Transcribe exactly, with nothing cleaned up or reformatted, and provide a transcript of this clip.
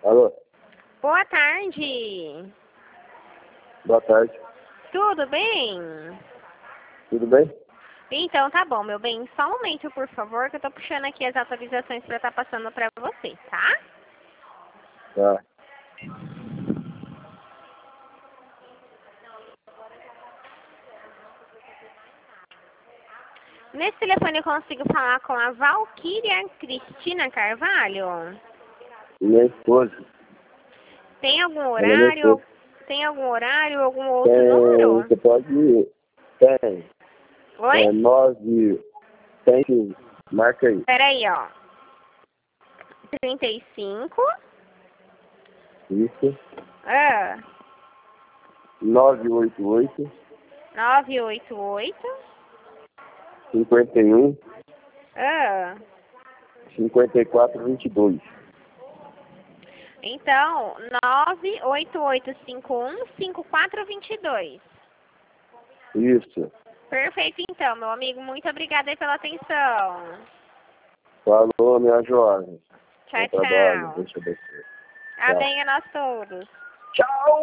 Alô? Boa tarde. Boa tarde. Tudo bem? Tudo bem? Então tá bom, meu bem. Só um momento, por favor, que eu tô puxando aqui as atualizações pra estar passando pra você, tá? Tá. Nesse telefone eu consigo falar com a Valquíria Cristina Carvalho? Minha esposa. Tem algum Ela é minha horário? esposa. Tem algum horário, algum outro Tem, número? você pode... Tem. Oi? É nove... Tem sim. Marca aí. Peraí, ó. trinta e cinco. Isso. Ah, nove oito oito, nove oito oito. cinquenta e um, Ah. cinquenta e quatro, vinte e dois. Então, nove oito oito cinco um cinco quatro dois dois. Isso. Perfeito, então, meu amigo. Muito obrigada aí pela atenção. Falou, minha jovem. Tchau, Bom trabalho. tchau. Deixa eu descer. Amém a nós todos. Tchau.